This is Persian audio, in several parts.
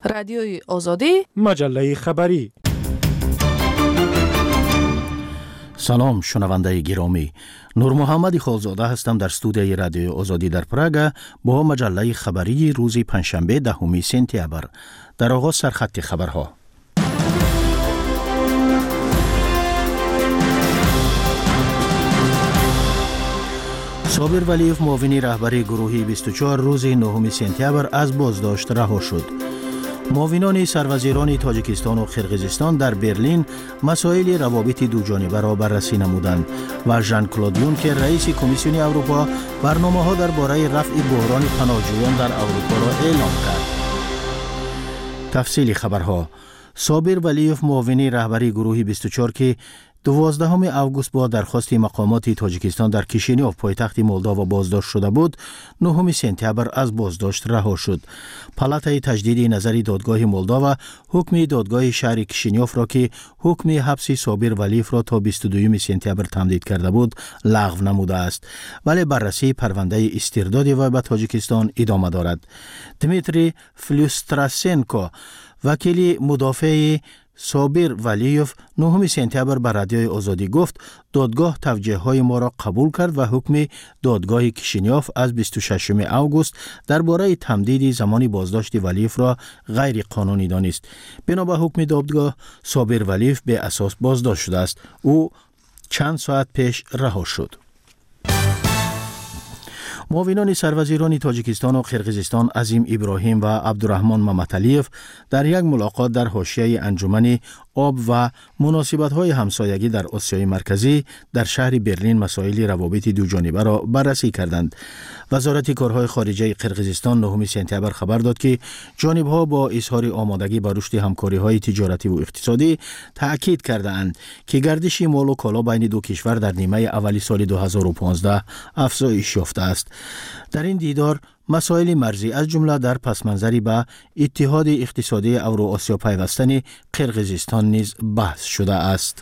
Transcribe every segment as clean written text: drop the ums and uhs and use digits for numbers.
رادیوی آزادی، مجله خبری. سلام شنونده گرامی، نور محمد خالزاده هستم در استودیوی رادیوی آزادی در پراگ با مجله خبری روز پنجشنبه 10 سپتامبر. در آغاز سرخط خبرها. صابر ولیف معاون رهبری گروهی 24 روز 9 سپتامبر از بازداشت رها شد. معاونان سروزیران تاجیکستان و قرقیزستان در برلین مسائل روابط دوجانبه را بررسی نمودند و ژان کلود یونکر رئیس کمیسیون اروپا برنامه‌ها درباره رفع بحران پناهجویان در اروپا را اعلام کرد. تفصیل خبرها. صابر ولیف معاون رهبری گروهی 24 که 12 اوگوست با درخواست مقامات تاجیکستان در کیشینیوف پایتخت مولداوا بازداشت شده بود، 9 سپتامبر از بازداشت رها شد. پالاتای تجدید نظری دادگاه مولداوا حکم دادگاه شهر کیشینیوف را که حکم حبس صابر ولیف را تا 22 سپتامبر تمدید کرده بود لغو نموده است، ولی بررسی پرونده استرداد وی به تاجیکستان ادامه دارد. دمیتری فلوستراسنکو وکیل مدافع صابر ولیف 9 سپتامبر به رادیوی آزادی گفت دادگاه توجیه‌های ما را قبول کرد و حکم دادگاه کیشینیوف از 26 اوگوست درباره تمدید زمان بازداشت ولیف را غیر قانونی دانست. بنا به حکم دادگاه صابر ولیف به اساس بازداشت شده است. او چند ساعت پیش رها شد. معاونان سروزیران تاجیکستان و قرقیزستان عظیم ابراهیم و عبدالرحمن ممتعلیف در یک ملاقات در حاشیه انجمن آب و مناسبت‌های همسایگی در آسیای مرکزی در شهر برلین مسائل روابط دوجانبه را بررسی کردند. وزارت کارهای خارجه قرقیزستان 9 سپتامبر خبر داد که جانب‌ها با اظهار آمادگی به رشد همکاری‌های تجارتی و اقتصادی تأکید کرده‌اند که گردش مال و کالا بین دو کشور در نیمه اولی سال 2015 افزایش یافته است. در این دیدار مسائل مرزی از جمله در پسمنظری به اتحاد اقتصادی اوراسیا پیوستن قرقیزستان نیز بحث شده است.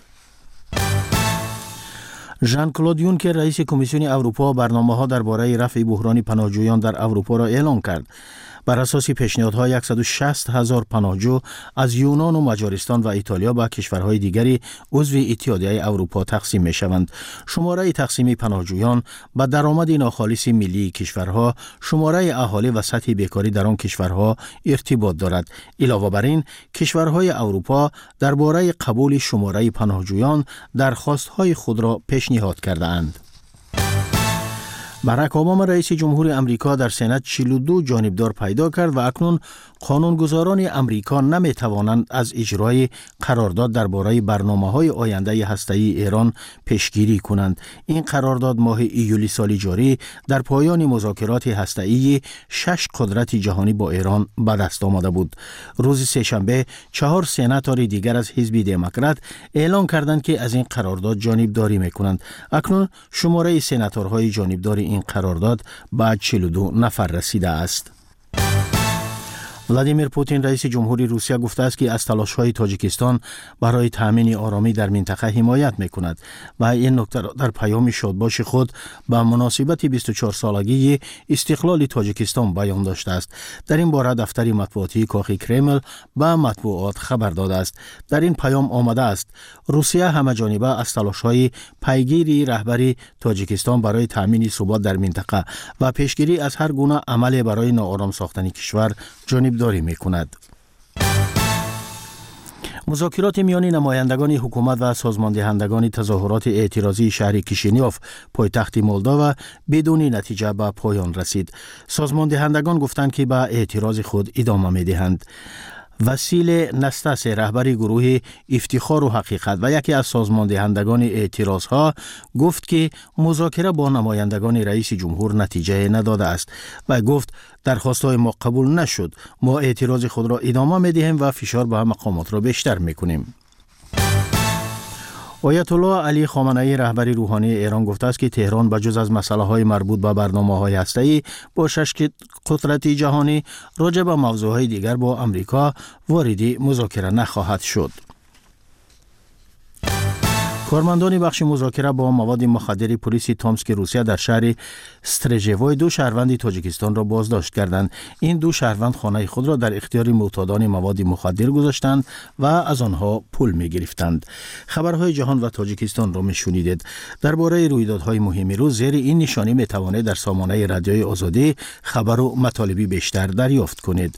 ژان کلود یونکر رئیس کمیسیون اروپا برنامه‌ها درباره رفع بحران پناهجویان در اروپا را اعلام کرد. بر اساس پیشنهادها 160,000 پناهجو از یونان و مجارستان و ایتالیا به کشورهای دیگری عضو اتحادیه اروپا تقسیم می شوند. شماره تقسیم پناهجویان به درآمد ناخالص ملی کشورها، شماره اهالی و سطح بیکاری در آن کشورها ارتباط دارد. علاوه بر این، کشورهای اروپا درباره قبول شماره پناهجویان درخواست‌های خود را پیشنهاد کرده‌اند. باراک اوباما رئیس جمهور امریکا در سنت 42 جانبدار پیدا کرد و اکنون قانونگذاران امریکا نمی توانند از اجرای قرارداد درباره برنامه‌های آینده هسته‌ای ایران پیشگیری کنند. این قرارداد ماه ایولی سال جاری در پایان مذاکرات هسته‌ای 6 قدرت جهانی با ایران به دست آمده بود. روز سه‌شنبه 4 سناتور دیگر از حزب دموکرات اعلام کردند که از این قرارداد جانبداری می‌کنند. اکنون شماره سناتورهای جانبدار این قرارداد به 42 نفر رسیده است. ولادیمیر پوتین رئیس جمهوری روسیه گفته است که از تلاش‌های تاجیکستان برای تأمین آرامی در منطقه حمایت می‌کند و این نکته را در پیام شادباش خود به مناسبت 24 سالگی استقلال تاجیکستان بیان داشته است. در این باره دفتر مطبوعاتی کاخ کرمل به مطبوعات خبر داده است. در این پیام آمده است روسیه همه‌جانبه از تلاش‌های پیگیری رهبری تاجیکستان برای تأمین ثبات در منطقه و پیشگیری از هر گونه عمل برای ناآرام ساختن کشور جانبداری می‌کند. مذاکرات میان نمایندگان حکومت و سازماندهندگان تظاهرات اعتراضی شهر کیشینیوف پایتخت مولداوا بدون نتیجه به پایان رسید. سازماندهندگان گفتند که به اعتراض خود ادامه می‌دهند. وسیل نستس رهبر گروه افتخار و حقیقت و یکی از سازماندهندگان اعتراضها گفت که مذاکره با نمایندگان رئیس جمهور نتیجه نداده است و گفت درخواست‌های ما قبول نشد. ما اعتراض خود را ادامه می‌دهیم و فشار به مقامات را بیشتر می‌کنیم. آیت الله علی خامنه‌ای رهبر روحانی ایران گفته است که تهران بجز از مسائل مربوط به برنامه‌های هسته‌ای با 6 قدرت جهانی راجع به موضوعات دیگر با امریکا وارد مذاکره نخواهد شد. کارمندان بخش مذاکره با مواد مخدر پلیس تومسک روسیه در شهر استرژوی 2 شهروند تاجیکستان را بازداشت کردند. این 2 شهروند خانه خود را در اختیار معتادان مواد مخدر گذاشتند و از آنها پول می گرفتند. خبرهای جهان و تاجیکستان را می شنیدید. درباره رویدادهای مهم روز زیر این نشانی می توانید در سامانه رادیوی آزادی خبر و مطالبی بیشتر دریافت کنید.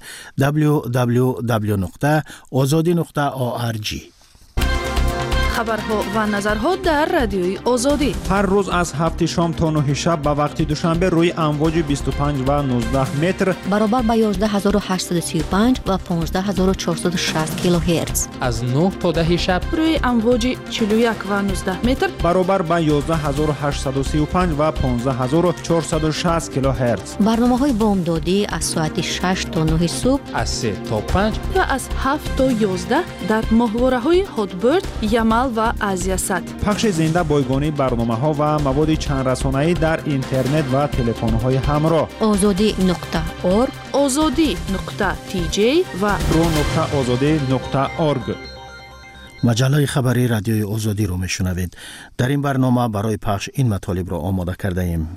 www.azadi.org. خبرها و نظرها در رادیوی آزادی هر روز از 7 شام تا 9 شب به وقت دوشنبه روی امواج 25 و 19 متر برابر با 11835 و 15460 کیلوهرتز. از 9 تا 10 شب روی امواج 41 و 19 متر برابر با 11835 و 15460 کیلوهرتز. برنامه‌های بامدادی از ساعت 6 تا 9 صبح، از 3 تا 5 و از 7 تا 11 در ماهواره‌های هاتبرد، یمل و آزیاسات. پخش زنده بایگانی برنامه‌ها و مواد چند رسانه‌ای در اینترنت و تلفن‌های همراه. azadi.org، azadi.tj و pro.azadi.org. مجله خبری رادیوی آزادی رو میشنوید. در این برنامه برای پخش این مطالب را آماده کرده ایم.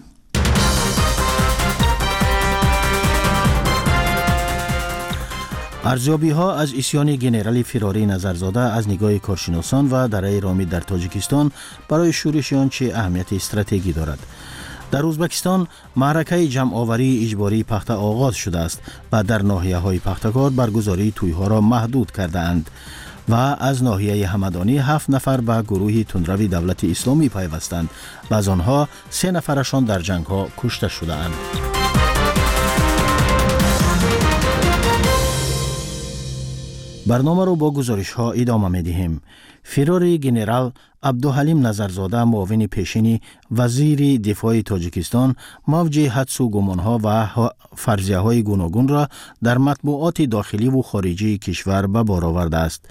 ارزیابی ها از اسیان گنرالی فراری نظرزاده از نگاه کارشناسان و دره رامید در تاجیکستان برای شورش آن چه اهمیت استراتژی دارد. در ازبکستان معرکه جمع آوری اجباری پخته آغاز شده است و در ناحیه های پختکار برگزاری توی ها را محدود کرده اند و از ناحیه همدانی 7 نفر به گروه تندروی دولت اسلامی پیوستند و از آنها 3 نفرشان در جنگ ها کشته شده اند. برنامه رو با گزارش ها ادامه می دهیم. فرار گنرال عبدالحلیم نظرزاده معاون پیشین وزیر دفاع تاجیکستان موج حدس و گمان ها و فرضیه های گوناگون را در مطبوعات داخلی و خارجی کشور به بار آورده است.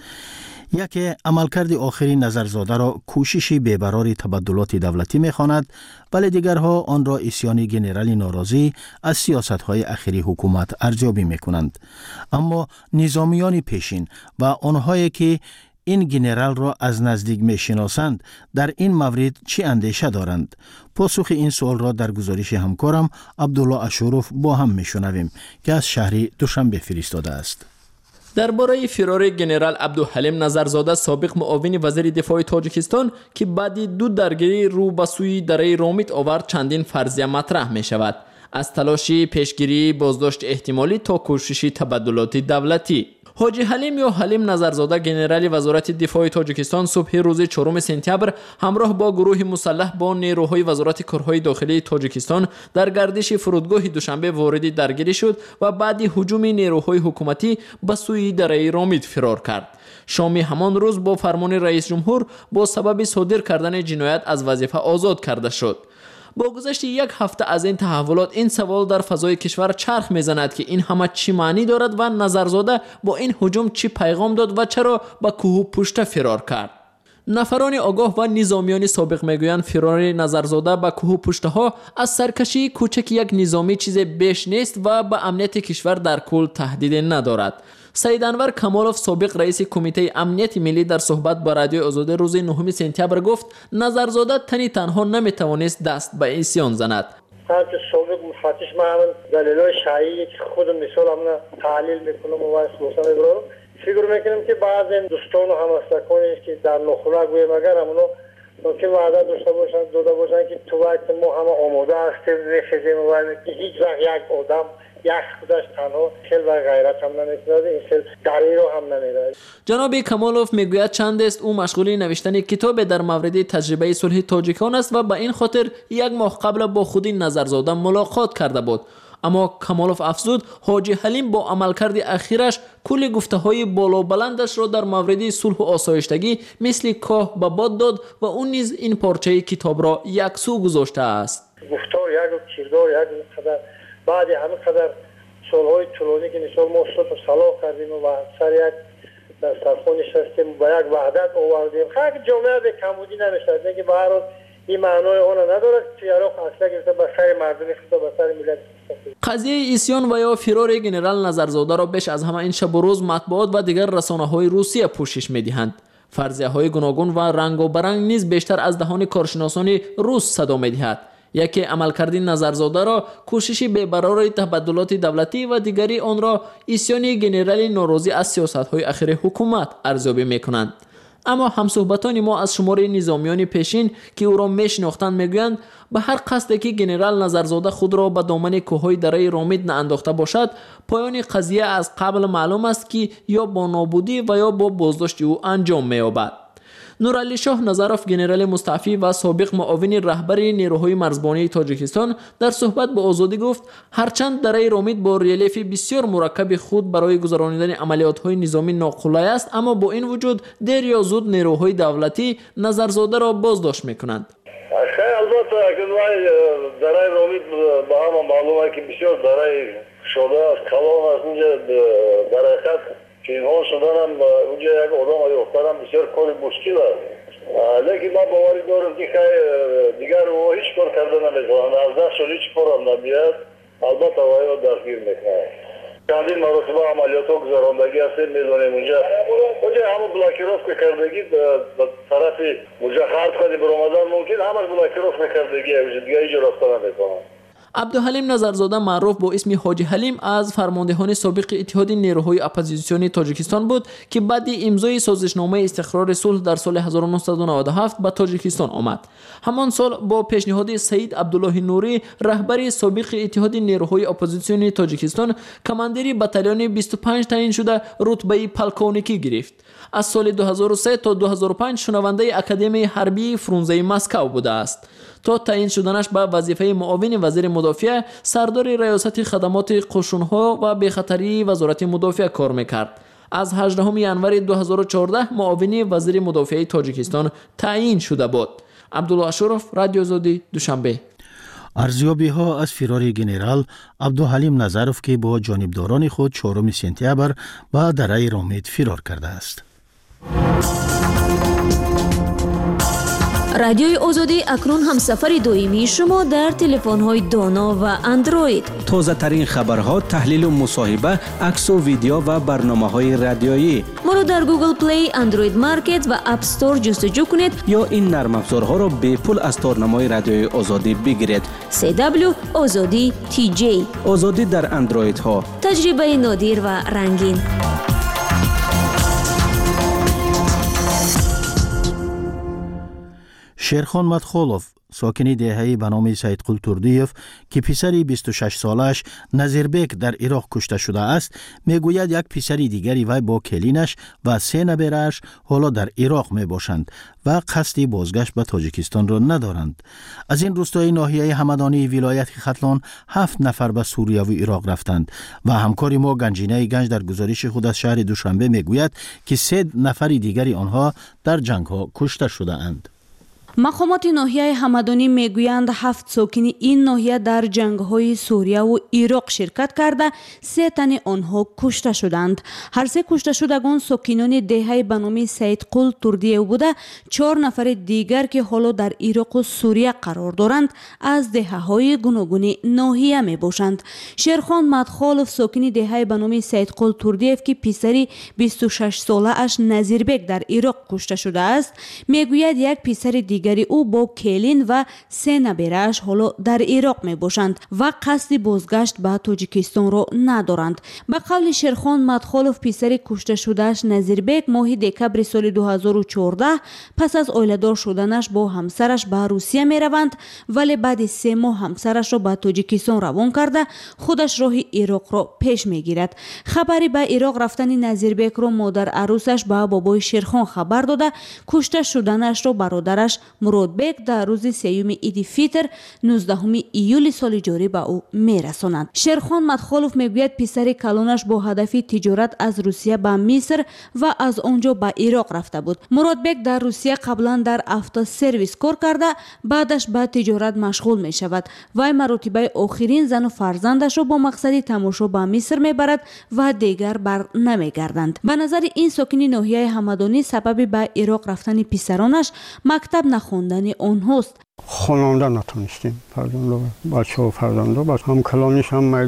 یکی عملکرد آخری نظرزاده را کوششی بی‌قرار تبدلات دولتی می‌خواند، ولی دیگرها آن را اسیان گنرالی ناراضی از سیاست‌های اخیری حکومت ارزیابی می‌کنند. اما نظامیان پیشین و آنهایی که این گنرال را از نزدیک می‌شناسند در این مورد چه اندیشه دارند؟ پاسخ این سوال را در گزارش همکارم عبدالله اشوروف با هم می‌شنویم که از شهر دوشنبه فرستاده است. درباره فرار گنرال عبدالحلیم نظرزاده سابق معاون وزیر دفاع تاجیکستان که بعد 2 درگیری رو به سوی دره رامید آورد چندین فرضیه مطرح می شود، از تلاشی پیشگیری بازداشت احتمالی تا کوشش تبدلات دولتی. حاجی حلیم یا حلیم نظرزاده گنرال وزارت دفاع تاجیکستان صبح روز 4 سپتامبر همراه با گروه مسلح با نیروهای وزارت کارهای داخلی تاجیکستان در گردش فرودگاه دوشنبه وارد درگیری شد و بعد هجوم نیروهای حکومتی به سوی دره رامید فرار کرد. شام همان روز با فرمان رئیس جمهور با سبب صادر کردن جنایت از وظیفه آزاد کرده شد. با گذشت 1 هفته از این تحولات این سوال در فضای کشور چرخ میزند که این همه چی معنی دارد و نظرزاده با این هجوم چی پیغام داد و چرا به کوه پشت فرار کرد. نفران آگاه و نظامیان سابق میگویند فرار نظرزاده به کوه پشته ها از سرکشی کوچک یک نظامی چیز بیش نیست و به امنیت کشور در کل تهدید ندارد. سید انور کمالوف سابق رئیس کمیته امنیت ملی در صحبت با رادیو آزادی روز 9 سپتامبر گفت نظرزاده تنها نمیتوانست دست به عصیان زند. همچه سابق مفتش من همون دلیلای شایعی که خودم مثال همون تحلیل میکنم و اسموسا میبرم فکر میکنم که بعضی دوستان و همسلکانی که در نخوره گویم اگر همونو ممکن وعده داشته باشن که تو وقت ما همه آماده هستیم میخیزیم و که هیچ وقت یک آدم یک خودش تنها خیل و غیرت هم نمیتونه این خیل دری رو هم نمیره. جناب کمالوف میگوید چند است او مشغول نوشتن کتاب در مورد تجربه صلح تاجیکان است و به این خاطر 1 ماه قبل با خود نظرزاده ملاقات کرده بود. اما کمالوف افزود حاجی حلیم با عملکرد اخیرش کل گفته‌های بالا بلندش را در مورد صلح و آسایشتگی مثل کاه به باد داد و اون نیز این پارچه کتاب را یکسو گذاشته است. گفتار یک کردار یک قدر بعد همه قدر سالهای طولانی که نشان ما صلح و صلاح کردیم و سر یک در سرخون نشستیم با یک وحدت آوردیم خیلی جامعه به کمبودی نمیشه که به هر حال این معنای اون ندارد که یارو اصلا گرفته به سر مردم خود به سر ملت. قضیه اسیان و یا فرار گنرال نظرزاده را بیش از همه این شب و روز مطبوعات و دیگر رسانه‌های روسیه پوشش می‌دهند. فرضیه‌های گوناگون و رنگ و برنگ نیز بیشتر از دهان کارشناسان روس صدا می‌دهد. یکی عملکرد نظرزاده را کوششی برای تبدلات دولتی و دیگری آن را اسیان گنرال ناراضی از سیاست‌های اخیر حکومت ارزیابی می‌کنند. اما همصحبتان ما از شمار نظامیان پیشین که او را میشناختند میگویند به هر قصدی که گنرال نظرزاده خود را به دامن کوههای دره رامید نانداخته باشد، پایان قضیه از قبل معلوم است که یا با نابودی و یا با بازداشت او انجام می‌یابد. نورعلی شاه نظروف، گنرال مستعفی و سابق معاون رهبر نیروهای مرزبانی تاجیکستان، در صحبت با آزادی گفت هرچند دره رامید با ریلیف بسیار مرکب خود برای گذراندن عملیات‌های نظامی ناقلای است، اما با این وجود دیر یا زود نیروهای دولتی نظرزاده را بازداشت می‌کنند. خیلی البته اکنون دره رامید با هم معلومه که بسیار دره شده است، کلان است. اونجا دره خط که اینها شدن هم اونجا یک آدم یافتن بسیار کار مشکل است. لیکن من باوری دارم که دیگر او هیچ کار کرده نمیتونن، از دستشون هیچ کار هم نمیاد. البته وایو دستگیر میکنه. چندین مرتبه عملیات ها گذراندگی هست، میدونیم اونجا همه بلاکیروف که کردگی به طرف اونجا خرد کنی برآمدن ممکن همش بلاکیروف کردگی اونجا دیگه هیچ رفته نمیتونن. عبدالحلیم نظرزاده، معروف با اسم حاجی حلیم، از فرماندهان سابق اتحاد نیروهای اپوزیسیونی تاجیکستان بود که بعد امضای سازشنامه استقرار صلح در سال 1997 به تاجیکستان آمد. همان سال با پیشنهاد سید عبدالله نوری، رهبر سابق اتحاد نیروهای اپوزیسیونی تاجیکستان، کماندری بتالیون 25 تعیین شده رتبه پلکونیکی گرفت. از سال 2003 تا 2005 شنونده اکادمی حربی فرونزه مسکو بوده است. تا تعیین شدنش به وظیفه معاون وزیر مدافع، سردار ریاست خدمات قشون‌ها و بخطری وزارت مدافع کار میکرد. از 18 ژانویه 2014 معاون وزیر مدافع تاجیکستان تعیین شده بود. عبدالله اشرف، رادیو آزادی، دوشنبه. ارزیابی ها از فرار گنرال عبدالحلیم نظروف که با جانبداران خود 4 سپتامبر به دره رامید فرار کرده است. رادیوی آزادی اکنون هم سفر دائمی شما در تلفن‌های دانا و اندروید. تازه ترین خبرها، تحلیل و مصاحبه، عکس و ویدیو و برنامه‌های رادیویی. ما را در گوگل پلی، اندروید مارکت و اپ استور جستجو کنید یا این نرم افزارها را به پول از تارنمای رادیوی آزادی بگیرید. CW آزادی TJ. آزادی در اندروید ها. تجربه نادر و رنگین. شیرخان مدخولوف، ساکنی دهه‌ای به نام سید قل تردیف که پسری 26 سالش نظیربک در عراق کشته شده است، میگوید یک پسری دیگری وی با کلینش و 3 نبره‌اش حالا در عراق می باشند و قصد بازگشت به تاجیکستان را ندارند. از این روستای ناحیه همدانی ولایت ختلان 7 نفر به سوریه و عراق رفتند و همکار ما گنجینه گنج در گزارش خود از شهر دوشنبه میگوید که 3 نفر دیگری آنها در جنگ ها کشته شده اند. مقامات ناحیه همدانی میگویند 7 ساکن این ناحیه در جنگ‌های سوریه و عراق شرکت کرده، 3 تن آنها کشته شدند. هر 3 کشته شدگان ساکنان دهه به نام سید قل تردیه بوده. 4 نفر دیگر که حالا در عراق و سوریه قرار دارند از دهه‌های گوناگون ناحیه می باشند. شیرخان مدخولوف، ساکن دهه به نام سید قل تردیه که پسری 26 ساله اش نظیربک در عراق کشته شده است، میگوید یک پسر دیگر او با کلین و 3 نبره‌اش حالا در عراق می باشند و قصد بازگشت به تاجیکستان را ندارند. به قول شیرخان مدخولوف، پسر کشته شدهش نظیربک ماه دکبر سال 2014 پس از آیله‌دار شدنش با همسرش به روسیه می روند، ولی بعد 3 ماه همسرش را به تاجیکستان روان کرده خودش راه عراق را پیش می گیرد. خبری به عراق رفتن نظیربک را مادر عروسش به بابای شیرخان خبر داده کشته شدنش را برادرش مرادبک در روز 3 عید فطر 19 ایول سال جاری به او میرسانند. شیرخان مدخولوف میگوید پسر کلانش با هدف تجارت از روسیه به مصر و از آنجا به عراق رفته بود. مرادبک در روسیه قبلا در افتا سرویس کار کرده، بعدش به تجارت مشغول می شود. وی مرتبه آخرین زن و فرزندش را با مقصد تماشا به مصر میبرد و دیگر بر نمیگردند. به نظر این ساکن ناحیه همدانی سبب به عراق رفتن پسرانش مکتب نخوندن آنهاست. خواننده نتونستیم، فرزند بچه و فرزنده هم کلانش هم میدش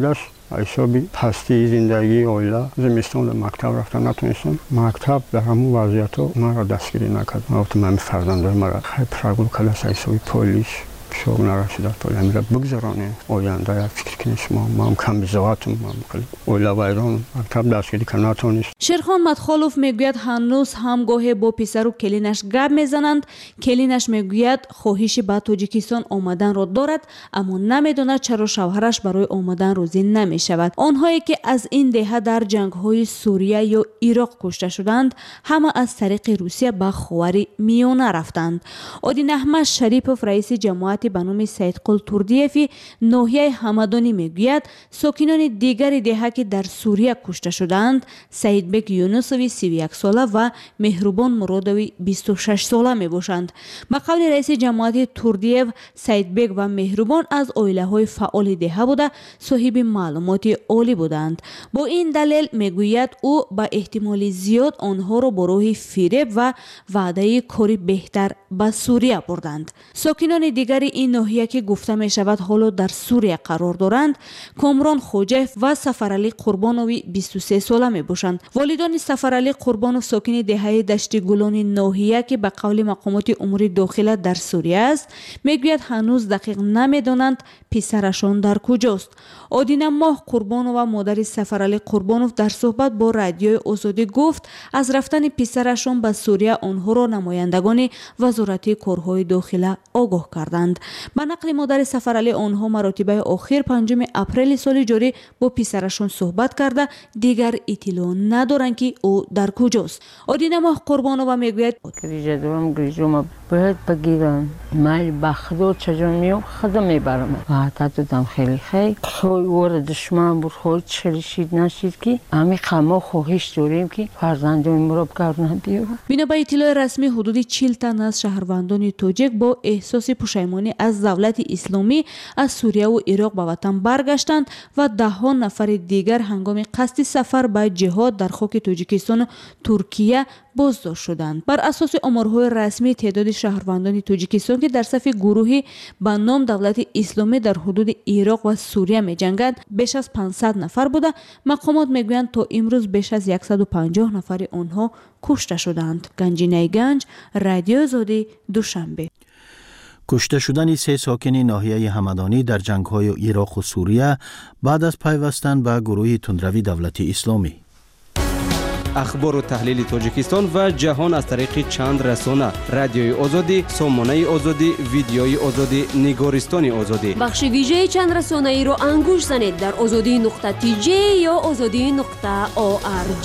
حسابی پستی زندگی اویلا زمستان به مکتب رفتن نتونستم. مکتب در همون وضعیت ها من را دستگیری نکرد. من فرزندای مرا خیلی پرگل کلاس حسابی پلیس شغل نرسیدد پای امیره بگذرانه آینده فکر کنید شما ما هم کم بزاعتم اولا ویران مکتب دستگیری که نتونست. شیرخان مدخالوف میگوید هنوز هم گاهی با پسر و کلینش گپ میزنند. کلینش میگوید خواهش به تاجیکستان آمدن را دارد اما نمیداند چرا شوهرش برای آمدن راضی نمیشود. آنهایی که از این دهه در جنگ‌های سوریه یا عراق کشته شدند همه از طریق روسیه به خاور میانه رفتند. آدین احمد شریپوف رئیس جماعت به نام سیدقل توردیفی ناحیه همدانی میگوید ساکنان دیگر دهه که در سوریه کشته شدند سعید بک یونسوی 31 ساله و مهربان مرادوی 26 ساله می باشند. به قول رئیس جماعت توردیف سعید بک و مهربان از عائله های فعال دهه بوده صاحب معلومات عالی بودند. با این دلیل میگوید او به احتمال زیاد آنها را با راه فریب و وعده کاری بهتر به سوریه بردند. ساکنان دیگر این ناحیه که گفته می شود حالا در سوریه قرار دارند کامران خوجف و سفرعلی قربانوی 23 ساله می باشند. والدان سفرعلی قربانوف ساکن دهه دشت گلان ناحیه که به قول مقامات امور داخله در سوریه است میگوید هنوز دقیق نمیدانند پسرشان در کجاست. آدینه ماه قربانوف و مادر سفرعلی قربانوف در صحبت با رادیوی آزادی گفت از رفتن پسرشان به سوریه آنها را نمایندگان وزارت کارهای داخله آگاه کردند. به نقل مادر سفرعلی آنها مراتبه آخر 5 اپریل سال جاری با پسرشان صحبت کرده دیگر اطلاع ندارند که او در کجاست. آدینه ماه قربانوف میگوید گریجم باید بگیرم مال بخدا چجور میام خدا میبرم وعده دادم خیلی وارد دشمن بود خود چلشید نشید که همین خما خواهش داریم که فرزندان مرا بگردن بیارن. بنا به اطلاع رسمی حدود 40 تن از شهروندان تاجیک با احساس پشیمانی از دولت اسلامی از سوریه و عراق به وطن برگشتند و 10 نفر دیگر هنگام قصد سفر به جهاد در خاک تاجیکستان و ترکیه بازداشت شدند. بر اساس آمارهای رسمی تعداد شهروندان تاجیکستان که در صف گروهی به نام دولت اسلامی در حدود عراق و سوریه می جنگند بیش از 500 نفر بوده. مقامات میگویند تا امروز بیش از 150 نفر آنها کشته شدند. گنجینه گنج، رادیو آزادی، دوشنبه. کشته شدن 3 ساکن ناحیه همدانی در جنگ‌های عراق و سوریه بعد از پیوستن به گروه تندروی دولت اسلامی. اخبار و تحلیل تاجیکستان و جهان از طریق چند رسانه: رادیوی آزادی، سامانه آزادی، ویدیوی آزادی، نگارستان آزادی. بخش ویژه چند رسانه ای رو انگوش زنید در azadi.tj یا azadi.org.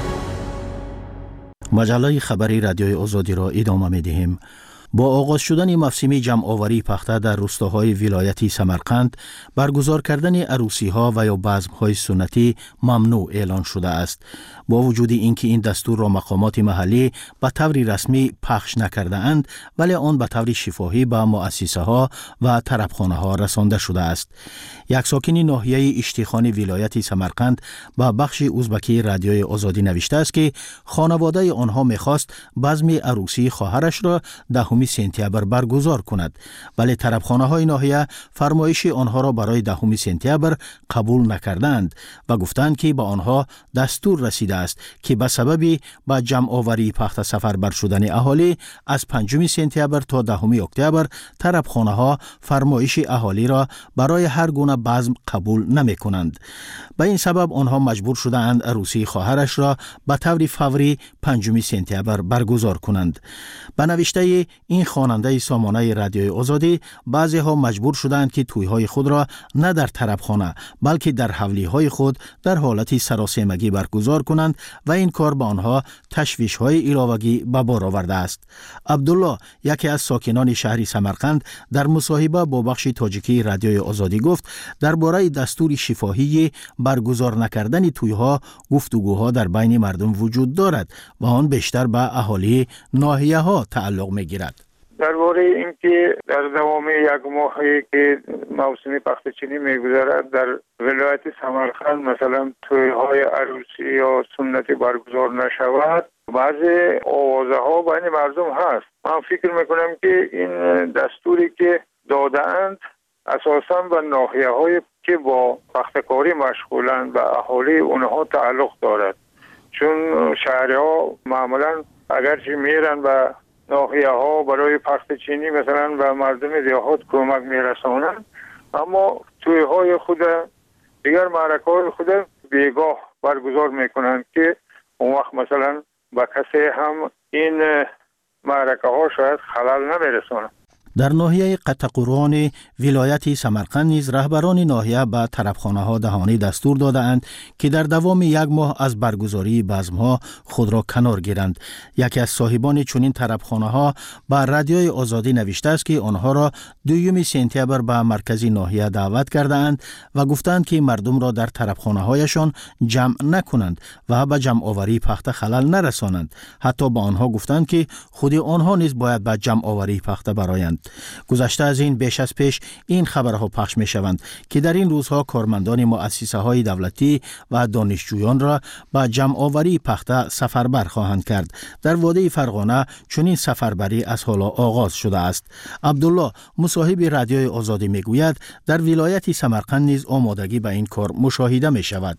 مجله خبری رادیوی آزادی را ادامه می‌دهیم. با آغاز شدن موسم جمع آوری پخته در روستاهای ولایت سمرقند برگزار کردن عروسی‌ها و یا بزم‌های سنتی ممنوع اعلان شده است. با وجود اینکه این دستور را مقامات محلی به طور رسمی پخش نکرده اند ولی آن به طور شفاهی به مؤسسه ها و طربخانه ها رسانده شده است. یک ساکن ناحیه اشتیخان ولایت سمرقند با بخش ازبکی رادیوی آزادی نوشته است که خانواده آنها می‌خواست بزم عروسی خواهرش را 10 سپتامبر برگزار کند ولی طربخانه های ناحیه فرمایش آنها را برای 10 سپتامبر قبول نکردند و گفتند که به آنها دستور رسیده است که به سبب با جمع آوری پخت سفر بر شدن اهالی از 5 سپتامبر تا 10 اکتبر طربخانه ها فرمایش اهالی را برای هر گونه بزم قبول نمی کنند. به این سبب آنها مجبور شدند عروسی خواهرش را به طور فوری 5 سپتامبر برگزار کنند. به نوشته این خواننده سامانه رادیوی آزادی بعضی ها مجبور شدند که تویهای خود را نه در طربخانه بلکه در حولی های خود در حالت سراسیمگی برگزار کنند و این کار به آنها تشویش های علاوگی به بار آورده است. عبدالله یکی از ساکنان شهر سمرقند در مصاحبه با بخش تاجیکی رادیوی آزادی گفت درباره دستور شفاهی برگزار نکردن تویها گفتگوها در بین مردم وجود دارد و آن بیشتر به اهالی ناحیه ها تعلق می‌گیرد. درباره اینکه در دوام 1 ماهی که موسم پخته‌چینی می‌گذرد در ولایت سمرقند مثلا توی‌های عروسی یا سنتی برگزار نشود بعضی آوازه‌ها بین مردم هست. من فکر می‌کنم که این دستوری که داده‌اند اساساً به ناحیه‌های که با پخته‌کاری مشغولند و اهالی اونها تعلق دارد. چون شهری‌ها معمولاً اگرچه میرن به ناحیه‌ها برای پخت چینی مثلا به مردم دیهات کمک میرسانند، اما توی‌های خود دیگر معرکه‌های خود بیگاه برگزار میکنند که اون وقت مثلا به کسی هم این معرکه‌ها شاید خلل نمیرسانند. در ناحیه قطقران ولایت سمرقند نیز رهبران ناحیه به طربخانه‌ها دهانی دستور دادند که در دوام یک ماه از برگزاری بزم‌ها خود را کنار گیرند. یکی از صاحبان چنین طربخانه‌ها به رادیوی آزادی نوشته است که آنها را 2 سپتامبر به مرکزی ناحیه دعوت کردند و گفتند که مردم را در طربخانه‌هایشان جمع نکنند و به جمع‌آوری پخته خلل نرسانند. حتی به آنها گفتند که خود آنها نیز باید به جمع‌آوری پخته برآیند. گذشته از این بیش از پیش این خبرها پخش می شوند که در این روزها کارمندان مؤسسه های دولتی و دانشجویان را به جمع آوری پخته سفربر خواهند کرد. در وادی فرغانه چنین سفربری از حالا آغاز شده است. عبدالله مصاحب رادیوی آزادی می گوید در ولایت سمرقند نیز آمادگی به این کار مشاهده می شود.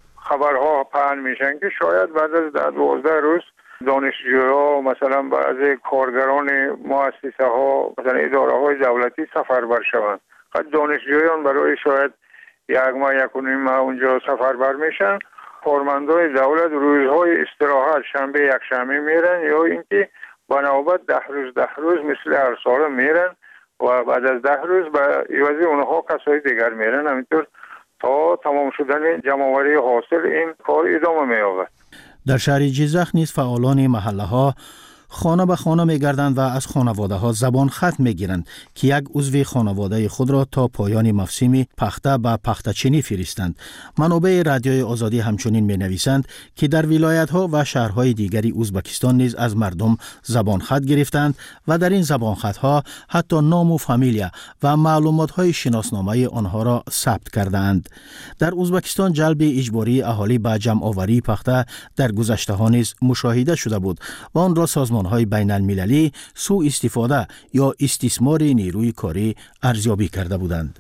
خبرها پهن میشن که شاید بعد از 12 روز دانشجوها مثلا بعضی کارگران مؤسسه ها مثلا اداره های دولتی سفربر شوند. خود دانشجویان برای شاید 1 ماه 1.5 ماه اونجا سفربر میشن. کارمندان دولت روزهای استراحت شنبه یک شنبه میرن یا اینکه بنابرای 10 روز مثل هر سال میرن و بعد از 10 روز به عوض اونها کسای دیگر میرن. همینطور تا تمام شدن جمع‌آوری حاصل این کار ادامه می‌یابد. در شهر جیزخ نیز فعالان محله ها خانه به خانه می گردند و از خانواده ها زبان خط می گیرند که یک عضو خانواده خود را تا پایان موسم پخته به پخته چینی فرستند. منابع رادیوی آزادی همچنین می نویسند که در ولایت ها و شهرهای دیگری ازبکستان نیز از مردم زبان خط گرفتند و در این زبان خط ها حتی نام و فامیلیا و معلومات های شناسنامه آنها را ثبت کردند. در ازبکستان جلب اجباری اهالی به جمع آوری پخته در گذشته ها نیز مشاهده شده بود و آن را سازمان های بین المللی سوء استفاده یا استثمار نیروی کاری ارزیابی کرده بودند.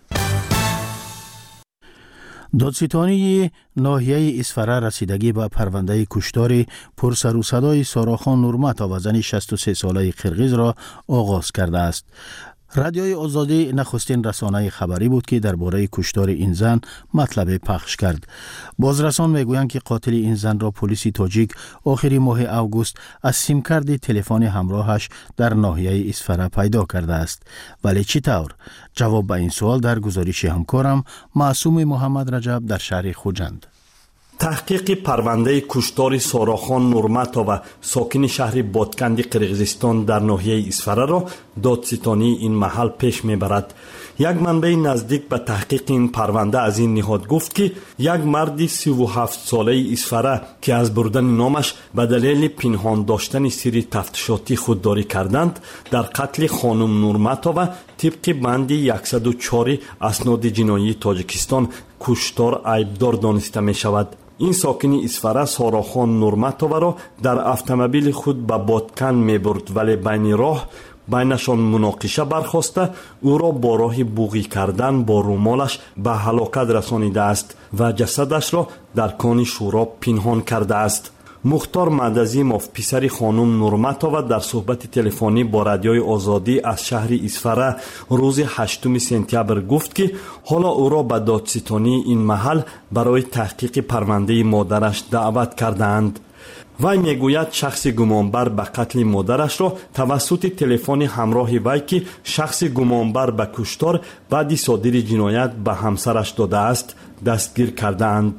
دادستانی ناحیه اسفره رسیدگی به پرونده کشتار پرسر و صدای ساراخان نورمتا و زن 63 ساله قرقیز را آغاز کرده است. رادیوی آزادی نخستین رسانه خبری بود که درباره کشتار این زن مطلب پخش کرد. بازرسان میگویند که قاتل این زن را پلیس تاجیک آخر ماه اوگوست از سیم کارت تلفن همراهش در ناحیه اسفره پیدا کرده است. ولی چطور؟ جواب به این سوال در گزارش همکارم معصوم محمد رجب در شهر خوجند. تحقیق پرونده کشتار ساراخان نورمتا و ساکن شهر بادکند قرقیزستان در ناحیه اسفره را دادستانی این محل پیش میبرد. یک منبع نزدیک به تحقیق این پرونده از این نهاد گفت که یک مرد 37 ساله اسفره که از بردن نامش به دلیل پنهان داشتن سری تفتیشاتی خودداری کردند در قتل خانم نورمتا و طبق بند 104 اسناد جنایی تاجیکستان کشتار عیبدار دانسته می شود. این ساکن اسفره ساراخان نورمتووا را در اتومبیل خود به بادکن می برد ولی بین راه بینشان مناقشه برخاسته او را با راه بوغی کردن با رومالش به هلاکت رسانیده است و جسدش را در کان شوراب پنهان کرده است. مختار مدزیموف پسر خانم نورمتووا در صحبت تلفنی با رادیوی آزادی از شهر اسفره روز 8 سپتامبر گفت که حالا او را به دادستانی این محل برای تحقیق پرونده مادرش دعوت کردند. وی میگوید شخص گمانبر به قتل مادرش را توسط تلفن همراه وی که شخص گمانبر به کشتار بعد صادر جنایت به همسرش داده است دستگیر کردند.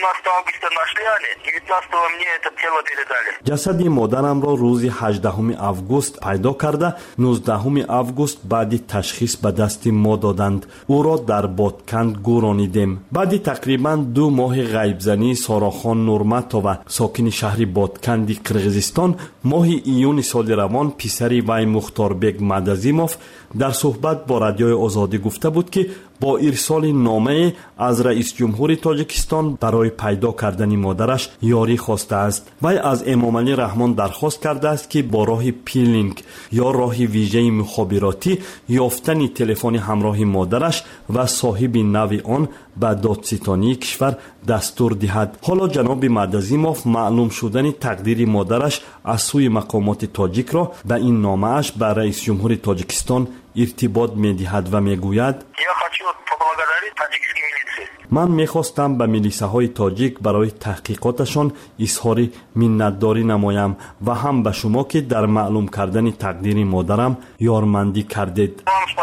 جسد مادرم را روز 18 اوگوست پیدا کرده 19 اوگوست بعد تشخیص به دست ما دادند. او را در بادکند گورانیدیم. بعد تقریبا 2 ماه غیبزنی ساراخان نورمتووا ساکن شهر بادکند قرقیزستان ماه ایون سال روان پسری وی مختاربگ مدزیموف در صحبت با رادیوی آزادی گفته بود که با ارسال نامه از رئیس جمهور تاجیکستان برای پیدا کردن مادرش یاری خواسته است. وی از امامعلی رحمان درخواست کرده است که با راه پیلینگ یا راه ویژه مخابراتی یافتن تلفن همراه مادرش و صاحب نوی آن به دادستانی کشور دستور دهد. حالا جناب مدزیموف معلوم شدن تقدیر مادرش از سوی مقامات تاجیک را به این نامه اش به رئیس جمهور تاجیکستان ارتباط می دهد و می گوید من میخواستم به میلیسه های تاجیک برای تحقیقاتشان اظهار منتداری نمایم و هم به شما که در معلوم کردن تقدیر مادرم یارمندی کردید.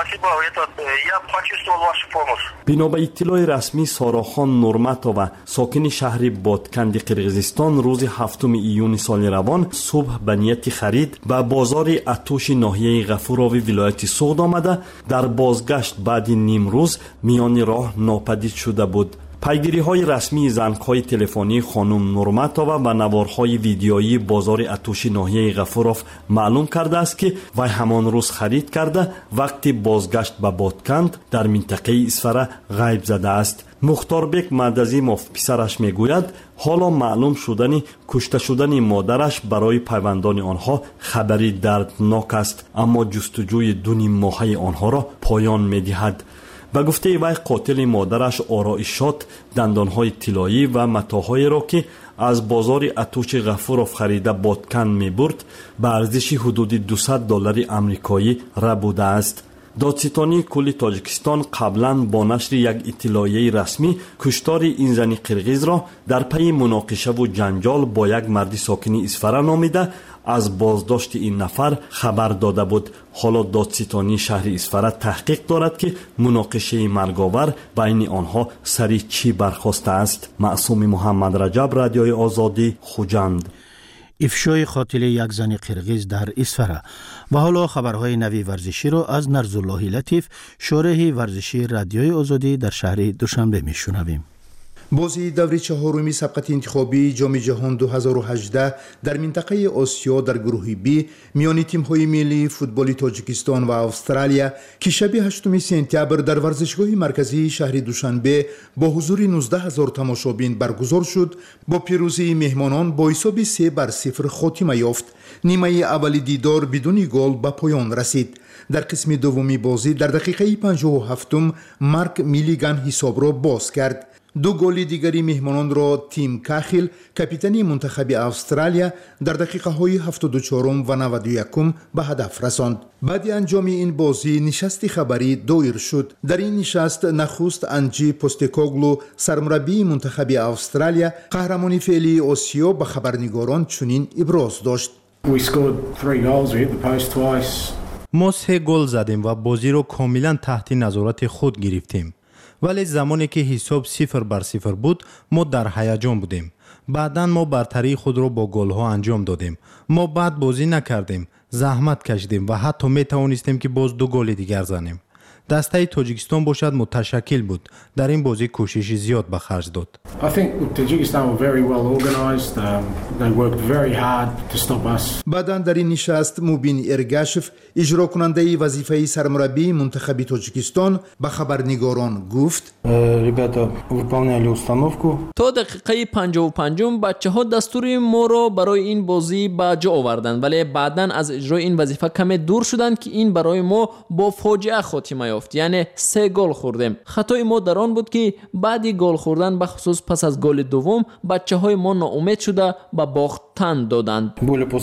بنا به اطلاع رسمی ساراخان نورماتووا ساکن شهر بادکند قرقیزستان روز 7 ایون سال روان صبح به نیت خرید به بازار اتوش ناحیه غفوراوی ولایت سوغد آمده در بازگشت بعد نیم روز میان راه ناپدید شده بود. پیگیری های رسمی زنگ های تلفنی خانم نورماتووا و نوارهای ویدیویی بازار اتوش ناحیه غفوراف معلوم کرده است که وی همان روز خرید کرده وقتی بازگشت به بادکند در منطقه اسفره غیب زده است. مختاربک مدزیموف پسرش میگوید حالا معلوم شدن کشته شدن مادرش برای پیوندان آنها خبری دردناک است، اما جستجوی 2 ماهه آنها را پایان میدهد. به گفته وی قاتل مادرش آرایشات، دندانهای طلایی و متاهایی را که از بازار اتوش غفوراف خریده بادکن می برد به ارزش حدود $200 آمریکایی را بوده است. دادستانی کل تاجیکستان قبلا با نشر یک اطلاعیه رسمی کشتار این زن قرقیز را در پی مناقشه و جنجال با یک مرد ساکن اسفره نامیده از بازداشت این نفر خبر داده بود. حالا دادستانی شهر اسفره تحقیق دارد که مناقشه مرگاور بین آنها سری چی برخاسته است. معصوم محمد رجب، رادیوی آزادی، خوجند. افشای قاتل یک زن قرقیز در اسفره. و حالا خبرهای نوی ورزشی را از نرزالله لطیف، شارح ورزشی رادیوی آزادی در شهر دوشنبه میشنویم. بازی دوره چهارمی سبقت انتخابی جام جهان 2018 در منطقه آسیا در گروه بی میان تیم‌های ملی فوتبال تاجیکستان و استرالیا که شب 8 سپتامبر در ورزشگاه مرکزی شهر دوشنبه با حضور 19,000 تماشابین برگزار شد، با پیروزی مهمانان با حساب 3-0 خاتمه یافت. نیمه اول دیدار بدون گل به پایان رسید. در قسم دومی بازی در دقیقه 57 مارک میلیگان حساب را باز کرد. 2 گل دیگری مهمانان را تیم کاخیل کاپیتان منتخب استرالیا در دقیقه های 74 و 91 به هدف رساند. بعد انجام این بازی نشست خبری دایر شد. در این نشست نخست انجی پوستکوگلو سرمربی منتخب استرالیا قهرمانی فعلی آسیا به خبرنگاران چنین ابراز داشت: ما 3 گل زدیم و بازی را کاملا تحت نظارت خود گرفتیم. ولی زمانی که حساب 0-0 بود ما در هیجان بودیم. بعداً ما برتری خود را با گل‌ها انجام دادیم. ما بعد بازی نکردیم، زحمت کشیدیم و حتی می توانستیم که باز 2 گل دیگر زنیم. دسته تاجیکستان باشد متشکل بود. در این بازی کوشش زیاد به خرج داد. بعداً در این نشست موبین ارگاشف اجرا کننده وظیفه سرمربی منتخب تاجیکستان به خبرنگاران گفت: تا دقیقه 55 بچه‌ها دستور ما را برای این بازی به جا آوردند، ولی بعداً از اجرای این وظیفه کمی دور شدند که این برای ما با فاجعه خاتمه یافت. یعنی 3 گل خوردیم. خطای ما در آن بود که بعد گل خوردن به خصوص پس از گل دوم بچه‌های ما ناامید شده به باخت تن دادند.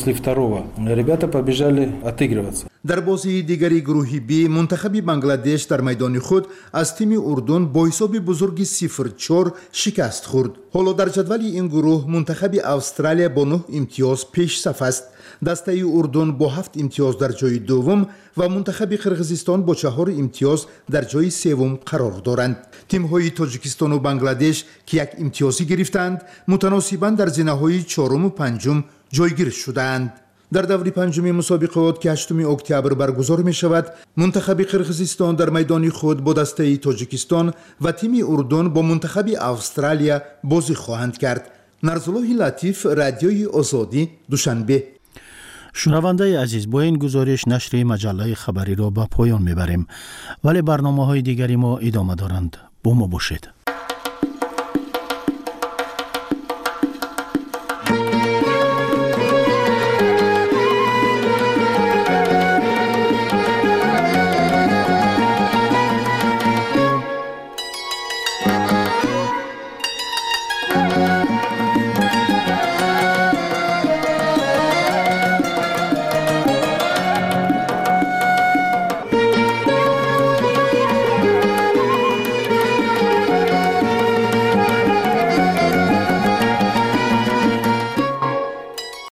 در بازی دیگری گروه بی منتخب بنگلادش در میدان خود از تیم اردن با حساب بزرگی 0-4 شکست خورد. حالا در جدول این گروه منتخب استرالیا با 9 امتیاز پیش صف است. دسته اردن با 7 امتیاز در جای دوم و منتخب قرقیزستان با 4 امتیاز در جای سوم قرار دارند. تیم‌های تاجیکستان و بنگلادش که 1 امتیازی گرفتند متناسباً در زینه‌های 4 و 5 جایگیر شدند. در دوره 5 مسابقات که 8 اکتبر برگزار می شود، منتخب قرقیزستان در میدان خود با دسته تاجیکستان و تیم اردن با منتخب استرالیا بازی خواهند کرد. نرزالله لطیف، رادیوی آزادی، دوشنبه. شنونده عزیز، با این گزارش نشر مجله خبری را به پایان میبریم، ولی برنامه‌های دیگری ما ادامه دارند. با ما باشید.